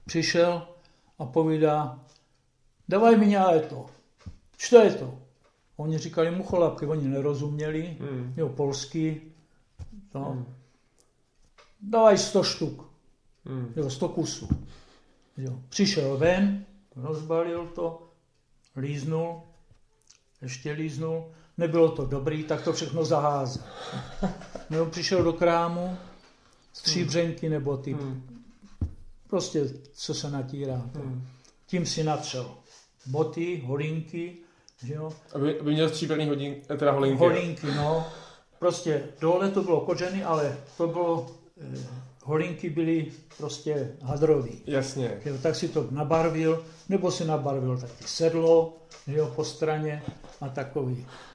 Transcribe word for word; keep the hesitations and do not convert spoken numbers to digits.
přišel a povídá, dávaj mi to. Co je to? Oni říkali mucholapky, oni nerozuměli, hmm. jo, polský, no. Hmm. Dávaj sto štuk, hmm. jo, sto kusů. Jo. Přišel ven, rozbalil to, líznul, ještě líznul, nebylo to dobrý, tak to všechno zaházel. No, přišel do krámu, stříbřenky nebo ty, hmm. prostě co se natírá. Hmm. Tím si natřel boty, holinky, že jo. Aby, aby měl stříbrný hodin, teda holinky. Holinky, no. Prostě dole to bylo kožený, ale to bylo, eh, holinky byly prostě hadrový. Jasně. Jo, tak si to nabarvil, nebo si nabarvil taky sedlo, že jo, po straně a takový.